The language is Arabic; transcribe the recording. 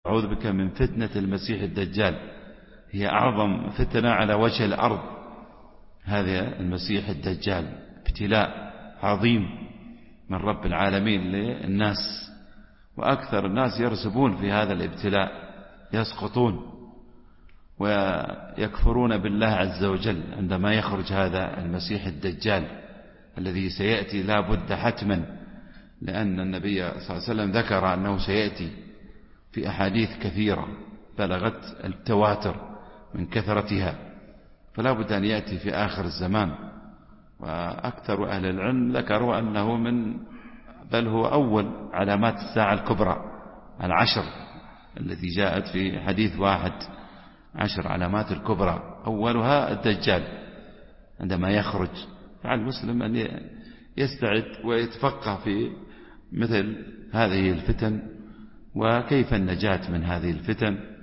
أعوذ بك من فتنة المسيح الدجال، هي أعظم فتنة على وجه الأرض. هذا المسيح الدجال ابتلاء عظيم من رب العالمين للناس، وأكثر الناس يرسبون في هذا الابتلاء، يسقطون ويكفرون بالله عز وجل عندما يخرج هذا المسيح الدجال الذي سيأتي لا بد حتما، لأن النبي صلى الله عليه وسلم ذكر أنه سيأتي في أحاديث كثيرة بلغت التواتر من كثرتها، فلا بد أن يأتي في آخر الزمان. وأكثر أهل العلم ذكروا أنه بل هو أول علامات الساعة الكبرى 10 التي جاءت في حديث واحد، 10 علامات الكبرى أولها الدجال عندما يخرج. فعلى المسلم أن يستعد ويتفقه في مثل هذه الفتن وكيف النجاة من هذه الفتن،